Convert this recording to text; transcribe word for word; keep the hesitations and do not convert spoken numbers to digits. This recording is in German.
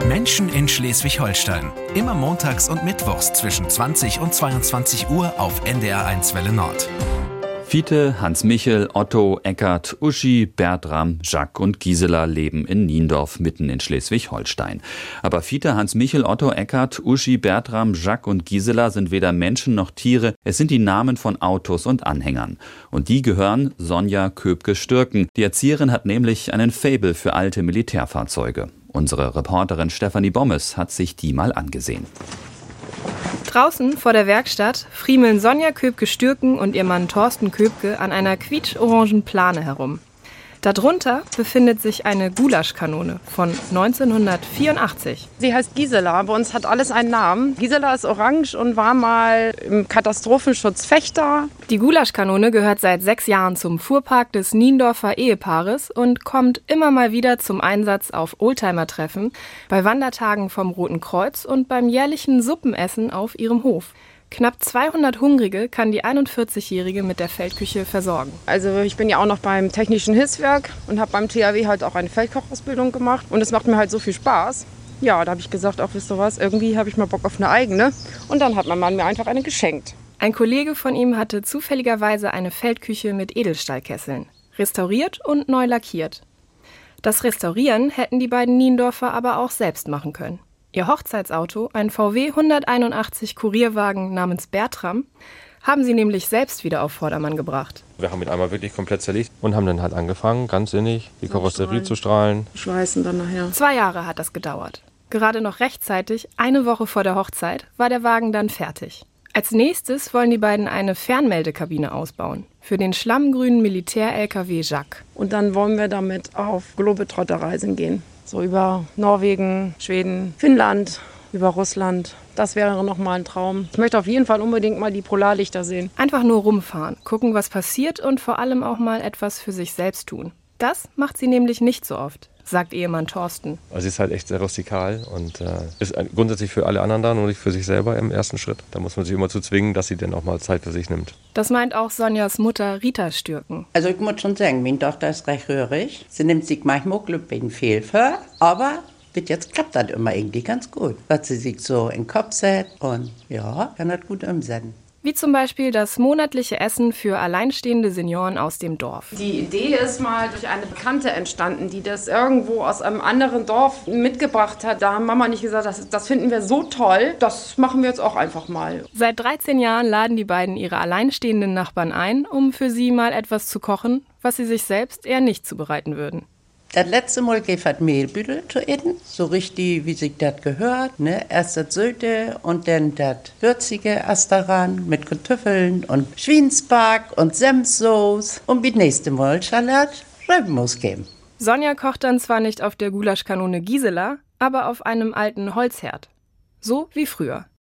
Menschen in Schleswig-Holstein. Immer montags und mittwochs zwischen zwanzig und zweiundzwanzig Uhr auf N D R eins Welle Nord. Fiete, Hans-Michel, Otto, Eckart, Uschi, Bertram, Jacques und Gisela leben in Niendorf, mitten in Schleswig-Holstein. Aber Fiete, Hans-Michel, Otto, Eckart, Uschi, Bertram, Jacques und Gisela sind weder Menschen noch Tiere. Es sind die Namen von Autos und Anhängern. Und die gehören Sonja Köpke-Stürken. Die Erzieherin hat nämlich einen Faible für alte Militärfahrzeuge. Unsere Reporterin Stefanie Bommes hat sich die mal angesehen. Draußen vor der Werkstatt friemeln Sonja Köpke-Stürken und ihr Mann Thorsten Köpke an einer quietsch-orangen Plane herum. Darunter befindet sich eine Gulaschkanone von neunzehnhundertvierundachtzig. Sie heißt Gisela, bei uns hat alles einen Namen. Gisela ist orange und war mal im Katastrophenschutz Fechter. Die Gulaschkanone gehört seit sechs Jahren zum Fuhrpark des Niendorfer Ehepaares und kommt immer mal wieder zum Einsatz auf Oldtimer-Treffen, bei Wandertagen vom Roten Kreuz und beim jährlichen Suppenessen auf ihrem Hof. Knapp zweihundert Hungrige kann die einundvierzigjährige mit der Feldküche versorgen. Also ich bin ja auch noch beim Technischen Hilfswerk und habe beim T H W halt auch eine Feldkochausbildung gemacht. Und es macht mir halt so viel Spaß. Ja, da habe ich gesagt, auch wisst ihr was, irgendwie habe ich mal Bock auf eine eigene. Und dann hat mein Mann mir einfach eine geschenkt. Ein Kollege von ihm hatte zufälligerweise eine Feldküche mit Edelstahlkesseln. Restauriert und neu lackiert. Das Restaurieren hätten die beiden Niendorfer aber auch selbst machen können. Ihr Hochzeitsauto, ein V W hunderteinundachtzig Kurierwagen namens Bertram, haben sie nämlich selbst wieder auf Vordermann gebracht. Wir haben ihn einmal wirklich komplett zerlegt und haben dann halt angefangen, ganz sinnig, die Karosserie zu strahlen. Schweißen dann nachher. Zwei Jahre hat das gedauert. Gerade noch rechtzeitig, eine Woche vor der Hochzeit, war der Wagen dann fertig. Als nächstes wollen die beiden eine Fernmeldekabine ausbauen. Für den schlammgrünen Militär-L K W Jacques. Und dann wollen wir damit auf Globetrotter-Reisen gehen. So über Norwegen, Schweden, Finnland, über Russland. Das wäre noch mal ein Traum. Ich möchte auf jeden Fall unbedingt mal die Polarlichter sehen. Einfach nur rumfahren, gucken, was passiert und vor allem auch mal etwas für sich selbst tun. Das macht sie nämlich nicht so oft, sagt Ehemann Thorsten. Also sie ist halt echt sehr rustikal und äh, ist grundsätzlich für alle anderen da, nur nicht für sich selber im ersten Schritt. Da muss man sich immer zu zwingen, dass sie dann auch mal Zeit für sich nimmt. Das meint auch Sonjas Mutter Rita Stürken. Also ich muss schon sagen, meine Tochter ist recht rührig. Sie nimmt sich manchmal auch Glück wegen Fehlfahrt, aber bis jetzt klappt das immer irgendwie ganz gut. Was sie sich so in den Kopf setzt und ja, kann das gut umsetzen. Wie zum Beispiel das monatliche Essen für alleinstehende Senioren aus dem Dorf. Die Idee ist mal durch eine Bekannte entstanden, die das irgendwo aus einem anderen Dorf mitgebracht hat. Da haben Mama nicht gesagt, das, das finden wir so toll, das machen wir jetzt auch einfach mal. Seit dreizehn Jahren laden die beiden ihre alleinstehenden Nachbarn ein, um für sie mal etwas zu kochen, was sie sich selbst eher nicht zubereiten würden. Das letzte Mal gab es Mehlbüdel zu essen, so richtig, wie sich das gehört. Ne? Erst das Söte und dann das Würzige erst daran mit Kartoffeln und Schweinsback und Senfsoße. Und wie nächste Mal Salat Rübenmus geben. Sonja kocht dann zwar nicht auf der Gulaschkanone Gisela, aber auf einem alten Holzherd. So wie früher.